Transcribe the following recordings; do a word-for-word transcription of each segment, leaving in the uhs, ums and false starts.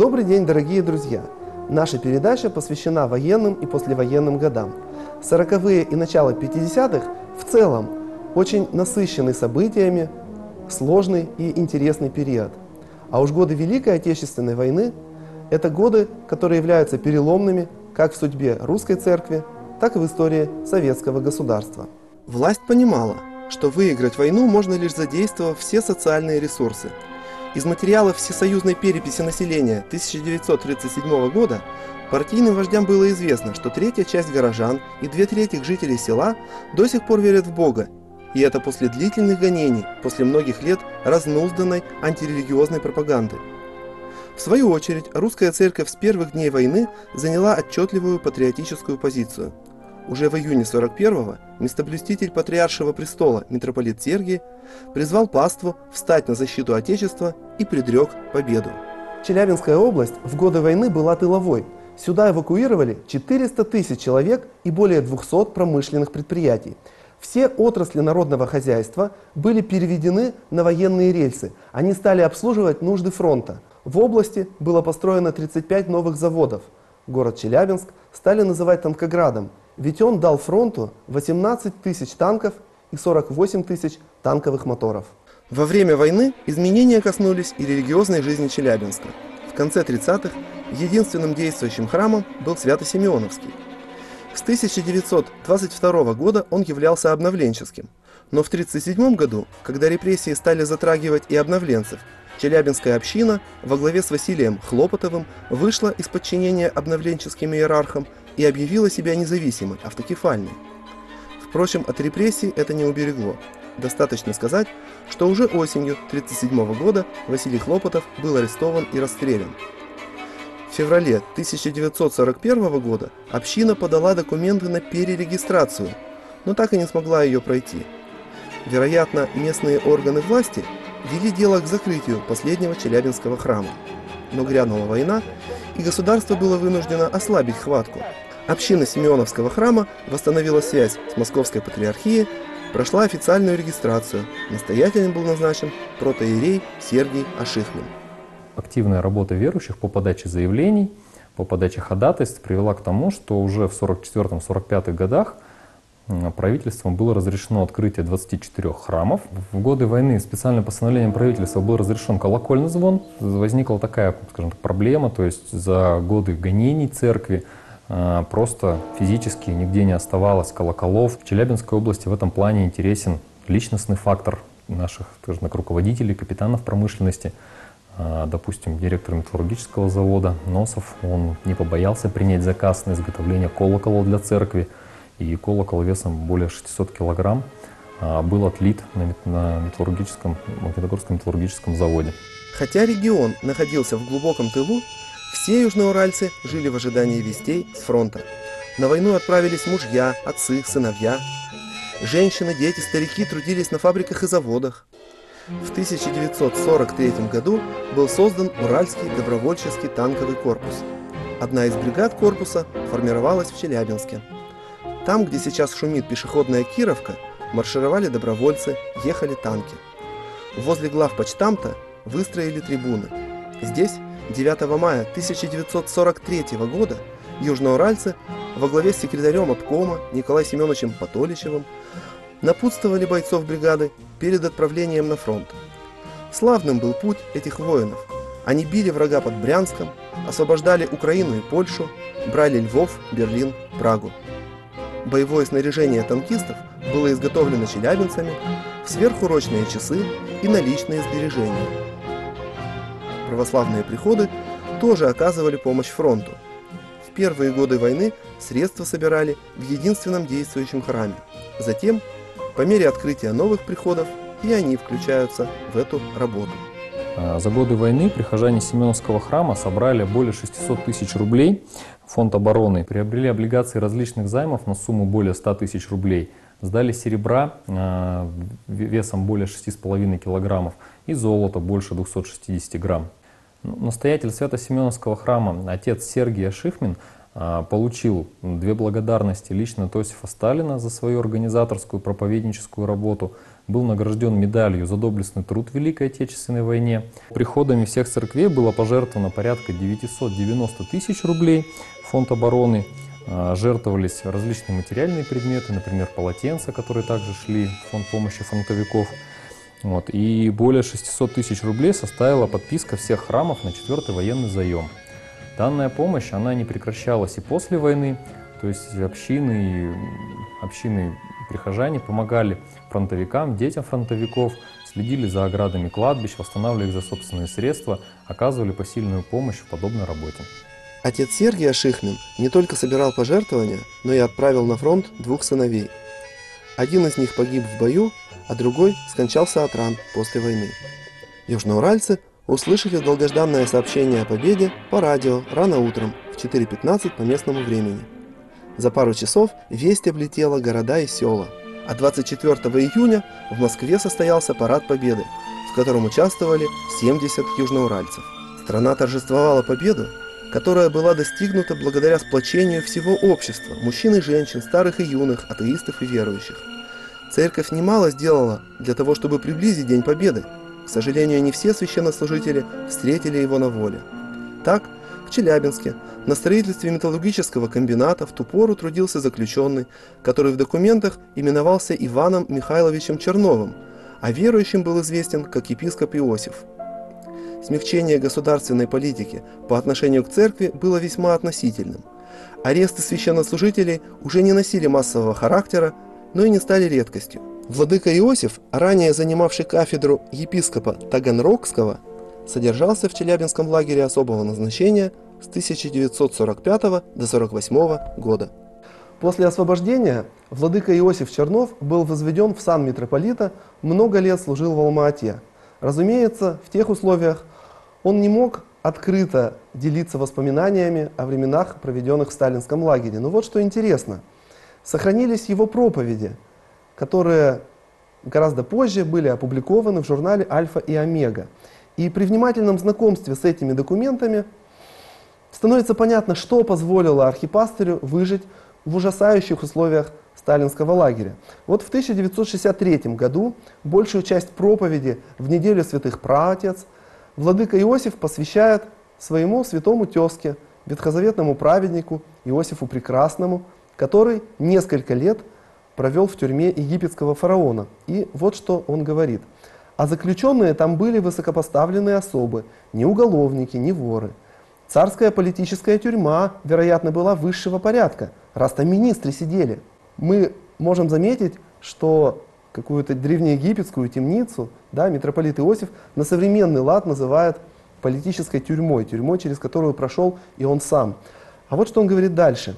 Добрый день, дорогие друзья! Наша передача посвящена военным и послевоенным годам. Сороковые и начало пятидесятых в целом очень насыщенный событиями, сложный и интересный период. А уж годы Великой Отечественной войны – это годы, которые являются переломными как в судьбе русской церкви, так и в истории советского государства. Власть понимала, что выиграть войну можно лишь задействовав все социальные ресурсы. Из материалов Всесоюзной переписи населения тысяча девятьсот тридцать седьмого года партийным вождям было известно, что третья часть горожан и две трети жителей села до сих пор верят в Бога. И это после длительных гонений, после многих лет разнузданной антирелигиозной пропаганды. В свою очередь, русская церковь с первых дней войны заняла отчетливую патриотическую позицию. Уже в июне сорок первого местоблюститель Патриаршего престола митрополит Сергий призвал паству встать на защиту Отечества и предрек победу. Челябинская область в годы войны была тыловой. Сюда эвакуировали четыреста тысяч человек и более двухсот промышленных предприятий. Все отрасли народного хозяйства были переведены на военные рельсы. Они стали обслуживать нужды фронта. В области было построено тридцать пять новых заводов. Город Челябинск стали называть танкоградом, ведь он дал фронту восемнадцать тысяч танков и сорок восемь тысяч танковых моторов. Во время войны изменения коснулись и религиозной жизни Челябинска. В конце тридцатых единственным действующим храмом был Свято-Симеоновский. С тысяча девятьсот двадцать второго года он являлся обновленческим. Но в тысяча девятьсот тридцать седьмом году, когда репрессии стали затрагивать и обновленцев, Челябинская община во главе с Василием Хлопотовым вышла из подчинения обновленческим иерархам и объявила себя независимой, автокефальной. Впрочем, от репрессий это не уберегло. Достаточно сказать, что уже осенью тысяча девятьсот тридцать седьмого года Василий Хлопотов был арестован и расстрелян. В феврале тысяча девятьсот сорок первого года община подала документы на перерегистрацию, но так и не смогла ее пройти. Вероятно, местные органы власти вели дело к закрытию последнего челябинского храма. Но грянула война, и государство было вынуждено ослабить хватку. Община Симеоновского храма восстановила связь с Московской патриархией, прошла официальную регистрацию. Настоятелем был назначен протоиерей Сергий Ашихмин. Активная работа верующих по подаче заявлений, по подаче ходатайств привела к тому, что уже в сорок четвёртом — сорок пятых годах правительством было разрешено открытие двадцати четырёх храмов. В годы войны специальным постановлением правительства был разрешен колокольный звон. Возникла такая, скажем так, проблема, то есть за годы гонений церкви просто физически нигде не оставалось колоколов. В Челябинской области в этом плане интересен личностный фактор наших, скажем так, руководителей, капитанов промышленности. Допустим, директор металлургического завода Носов, он не побоялся принять заказ на изготовление колокола для церкви. И колокол весом более шестисот килограмм был отлит на металлургическом, Магнитогорском металлургическом заводе. Хотя регион находился в глубоком тылу, все южноуральцы жили в ожидании вестей с фронта. На войну отправились мужья, отцы, сыновья. Женщины, дети, старики трудились на фабриках и заводах. В тысяча девятьсот сорок третьем году был создан Уральский добровольческий танковый корпус. Одна из бригад корпуса формировалась в Челябинске. Там, где сейчас шумит пешеходная Кировка, маршировали добровольцы, ехали танки. Возле главпочтамта выстроили трибуны. Здесь девятого мая тысяча девятьсот сорок третьего года южноуральцы во главе с секретарем обкома Николаем Семеновичем Потоличевым напутствовали бойцов бригады перед отправлением на фронт. Славным был путь этих воинов. Они били врага под Брянском, освобождали Украину и Польшу, брали Львов, Берлин, Прагу. Боевое снаряжение танкистов было изготовлено челябинцами в сверхурочные часы и на личные сбережения. Православные приходы тоже оказывали помощь фронту. В первые годы войны средства собирали в единственном действующем храме. Затем, по мере открытия новых приходов, и они включаются в эту работу. За годы войны прихожане Семеновского храма собрали более шестисот тысяч рублей. Фонд обороны приобрели облигации различных займов на сумму более ста тысяч рублей. Сдали серебра э, весом более шести с половиной килограммов и золота больше двухсот шестидесяти грамм. Настоятель Свято-Симеоновского храма, отец Сергий Ашихмин, э, получил две благодарности лично от Иосифа Сталина за свою организаторскую проповедническую работу, был награжден медалью за доблестный труд в Великой Отечественной войне. Приходами всех церквей было пожертвовано порядка девятисот девяноста тысяч рублей в фонд обороны. Жертвовались различные материальные предметы, например, полотенца, которые также шли в фонд помощи фронтовиков. Вот. И более шестисот тысяч рублей составила подписка всех храмов на четвертый военный заем. Данная помощь, она не прекращалась и после войны, то есть общины, общины и прихожане помогали фронтовикам, детям фронтовиков, следили за оградами кладбищ, восстанавливали их за собственные средства, оказывали посильную помощь в подобной работе. Отец Сергий Ашихмин не только собирал пожертвования, но и отправил на фронт двух сыновей. Один из них погиб в бою, а другой скончался от ран после войны. Южноуральцы услышали долгожданное сообщение о победе по радио рано утром в четыре пятнадцать по местному времени. За пару часов весть облетела города и села, а двадцать четвёртого июня в Москве состоялся парад Победы, в котором участвовали семьдесят южноуральцев. Страна торжествовала победу, которая была достигнута благодаря сплочению всего общества, мужчин и женщин, старых и юных, атеистов и верующих. Церковь немало сделала для того, чтобы приблизить День Победы. К сожалению, не все священнослужители встретили его на воле. Так, в Челябинске на строительстве металлургического комбината в ту пору трудился заключенный, который в документах именовался Иваном Михайловичем Черновым, а верующим был известен как епископ Иосиф. Смягчение государственной политики по отношению к церкви было весьма относительным. Аресты священнослужителей уже не носили массового характера, но и не стали редкостью. Владыка Иосиф, ранее занимавший кафедру епископа Таганрогского, содержался в Челябинском лагере особого назначения с тысяча девятьсот сорок пятого до сорок восьмого года. После освобождения владыка Иосиф Чернов был возведен в сан митрополита, много лет служил в Алма-Ате. Разумеется, в тех условиях он не мог открыто делиться воспоминаниями о временах, проведенных в сталинском лагере. Но вот что интересно, сохранились его проповеди, которые гораздо позже были опубликованы в журнале «Альфа и Омега». И при внимательном знакомстве с этими документами становится понятно, что позволило архипастырю выжить в ужасающих условиях сталинского лагеря. Вот в тысяча девятьсот шестьдесят третьем году большую часть проповеди в неделю святых праотец владыка Иосиф посвящает своему святому тезке, ветхозаветному праведнику Иосифу Прекрасному, который несколько лет провел в тюрьме египетского фараона. И вот что он говорит. А заключенные там были высокопоставленные особы, не уголовники, не воры. Царская политическая тюрьма, вероятно, была высшего порядка, раз там министры сидели. Мы можем заметить, что какую-то древнеегипетскую темницу, да, митрополит Иосиф на современный лад называет политической тюрьмой, тюрьмой, через которую прошел и он сам. А вот что он говорит дальше.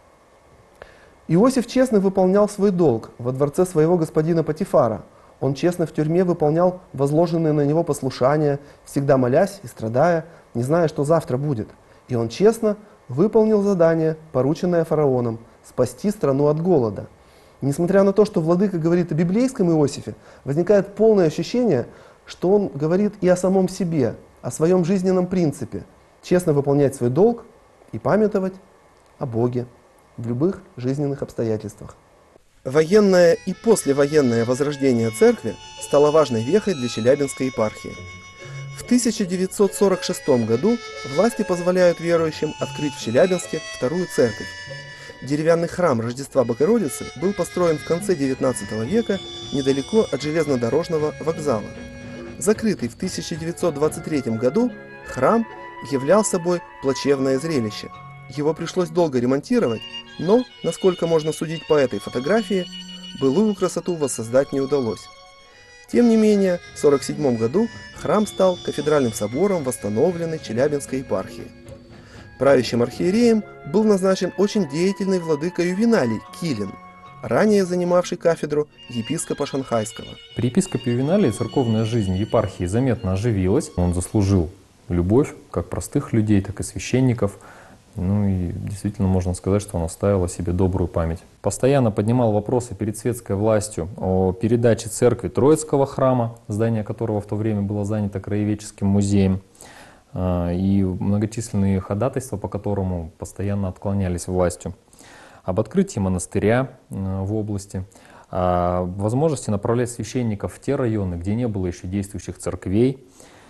Иосиф честно выполнял свой долг во дворце своего господина Патифара. Он честно в тюрьме выполнял возложенные на него послушания, всегда молясь и страдая, не зная, что завтра будет. И он честно выполнил задание, порученное фараоном, спасти страну от голода. Несмотря на то, что владыка говорит о библейском Иосифе, возникает полное ощущение, что он говорит и о самом себе, о своем жизненном принципе. Честно выполнять свой долг и памятовать о Боге в любых жизненных обстоятельствах. Военное и послевоенное возрождение церкви стало важной вехой для Челябинской епархии. В тысяча девятьсот сорок шестом году власти позволяют верующим открыть в Челябинске вторую церковь. Деревянный храм Рождества Богородицы был построен в конце девятнадцатого века недалеко от железнодорожного вокзала. Закрытый в тысяча девятьсот двадцать третьем году, храм являл собой плачевное зрелище. Его пришлось долго ремонтировать, но, насколько можно судить по этой фотографии, былую красоту воссоздать не удалось. Тем не менее, в сорок седьмом году храм стал кафедральным собором восстановленной Челябинской епархии. Правящим архиереем был назначен очень деятельный владыка Ювеналий Килин, ранее занимавший кафедру епископа Шанхайского. При епископе Ювеналии церковная жизнь епархии заметно оживилась. Он заслужил любовь как простых людей, так и священников. Ну и действительно можно сказать, что он оставил о себе добрую память. Постоянно поднимал вопросы перед светской властью о передаче церкви Троицкого храма, здание которого в то время было занято краеведческим музеем, и многочисленные ходатайства, по которому постоянно отклонялись властью. Об открытии монастыря в области, о возможности направлять священников в те районы, где не было еще действующих церквей,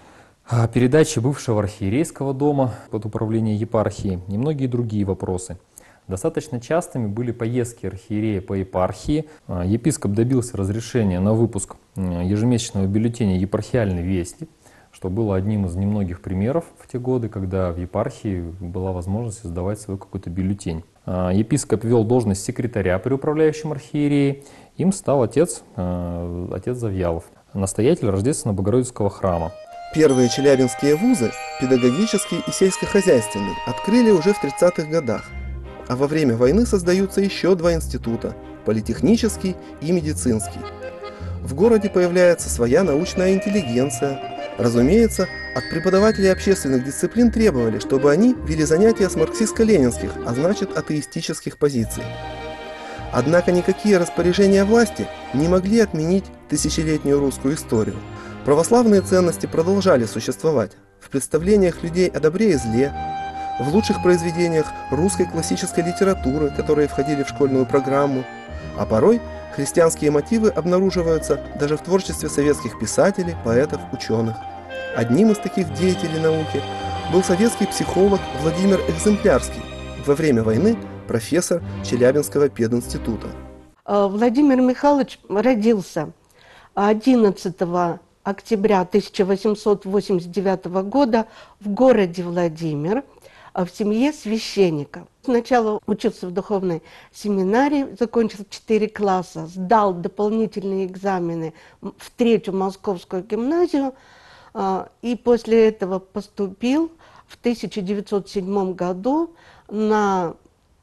о передаче бывшего архиерейского дома под управление епархии и многие другие вопросы. Достаточно частыми были поездки архиерея по епархии. Епископ добился разрешения на выпуск ежемесячного бюллетеня «Епархиальный вестник», что было одним из немногих примеров в те годы, когда в епархии была возможность издавать свой какой-то бюллетень. Епископ вел должность секретаря при управляющем архиерее. Им стал отец, отец Завьялов, настоятель Рождественно-Богородицкого храма. Первые челябинские вузы, педагогический и сельскохозяйственный, открыли уже в тридцатых годах. А во время войны создаются еще два института – политехнический и медицинский. В городе появляется своя научная интеллигенция. Разумеется, от преподавателей общественных дисциплин требовали, чтобы они вели занятия с марксистско-ленинских, а значит атеистических позиций. Однако никакие распоряжения власти не могли отменить тысячелетнюю русскую историю. Православные ценности продолжали существовать в представлениях людей о добре и зле, в лучших произведениях русской классической литературы, которые входили в школьную программу, а порой христианские мотивы обнаруживаются даже в творчестве советских писателей, поэтов, ученых. Одним из таких деятелей науки был советский психолог Владимир Экземплярский, во время войны профессор Челябинского пединститута. Владимир Михайлович родился одиннадцатого октября тысяча восемьсот восемьдесят девятого года в городе Владимир, в семье священника. Сначала учился в духовной семинарии, закончил четыре класса, сдал дополнительные экзамены в третью московскую гимназию и после этого поступил в тысяча девятьсот седьмом году на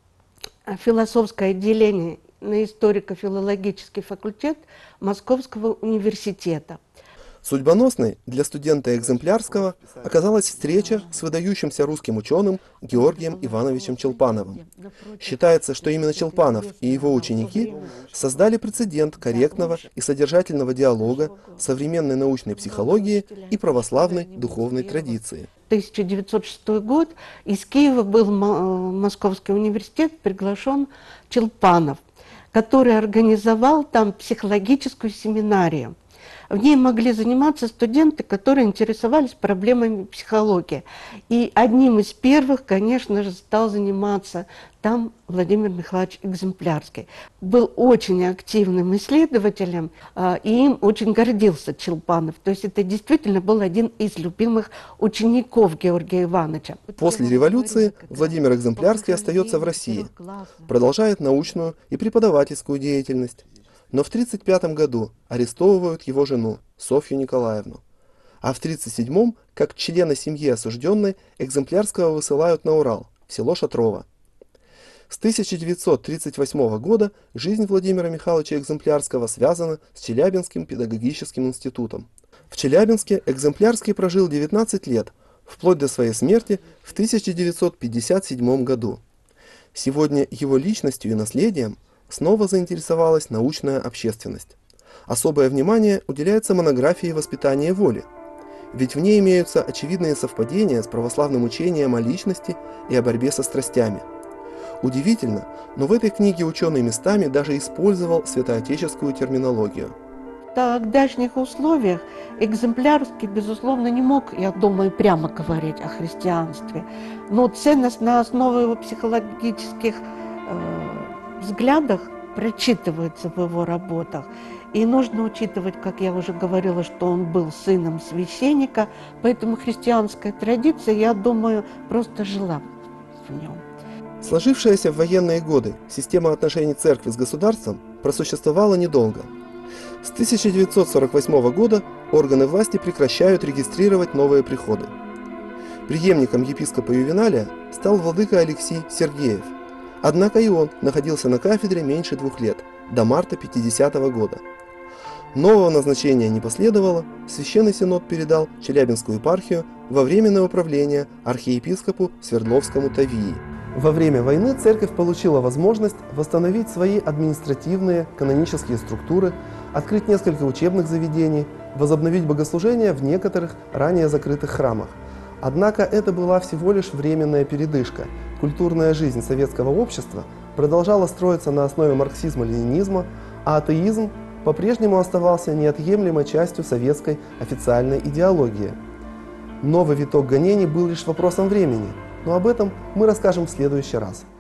философское отделение, на историко-филологический факультет Московского университета. Судьбоносной для студента Экземплярского оказалась встреча с выдающимся русским ученым Георгием Ивановичем Челпановым. Считается, что именно Челпанов и его ученики создали прецедент корректного и содержательного диалога современной научной психологии и православной духовной традиции. тысяча девятьсот шестой год, из Киева был в Московский университет приглашен Челпанов, который организовал там психологическую семинарию. В ней могли заниматься студенты, которые интересовались проблемами психологии. И одним из первых, конечно же, стал заниматься там Владимир Михайлович Экземплярский. Был очень активным исследователем, и им очень гордился Челпанов. То есть это действительно был один из любимых учеников Георгия Ивановича. После революции Владимир Экземплярский остается в России, продолжает научную и преподавательскую деятельность. Но в тысяча девятьсот тридцать пятом году арестовывают его жену, Софью Николаевну. А в тысяча девятьсот тридцать седьмом, как члена семьи осужденной, Экземплярского высылают на Урал, в село Шатрово. С тысяча девятьсот тридцать восьмого года жизнь Владимира Михайловича Экземплярского связана с Челябинским педагогическим институтом. В Челябинске Экземплярский прожил девятнадцать лет, вплоть до своей смерти в тысяча девятьсот пятьдесят седьмом году. Сегодня его личностью и наследием снова заинтересовалась научная общественность. Особое внимание уделяется монографии «Воспитание воли», ведь в ней имеются очевидные совпадения с православным учением о личности и о борьбе со страстями. Удивительно, но в этой книге ученый местами даже использовал святоотеческую терминологию. В тогдашних условиях Экземплярский, безусловно, не мог, я думаю, прямо говорить о христианстве, но ценность на основе его психологических э, взглядах прочитывается в его работах. И нужно учитывать, как я уже говорила, что он был сыном священника, поэтому христианская традиция, я думаю, просто жила в нем. Сложившаяся в военные годы система отношений церкви с государством просуществовала недолго. С тысяча девятьсот сорок восьмого года органы власти прекращают регистрировать новые приходы. Преемником епископа Ювеналия стал владыка Алексий Сергеев. Однако и он находился на кафедре меньше двух лет, до марта пятидесятого года. Нового назначения не последовало, Священный Синод передал Челябинскую епархию во временное управление архиепископу Свердловскому Тавии. Во время войны церковь получила возможность восстановить свои административные, канонические структуры, открыть несколько учебных заведений, возобновить богослужения в некоторых ранее закрытых храмах. Однако это была всего лишь временная передышка. Культурная жизнь советского общества продолжала строиться на основе марксизма-ленинизма, а атеизм по-прежнему оставался неотъемлемой частью советской официальной идеологии. Новый виток гонений был лишь вопросом времени, но об этом мы расскажем в следующий раз.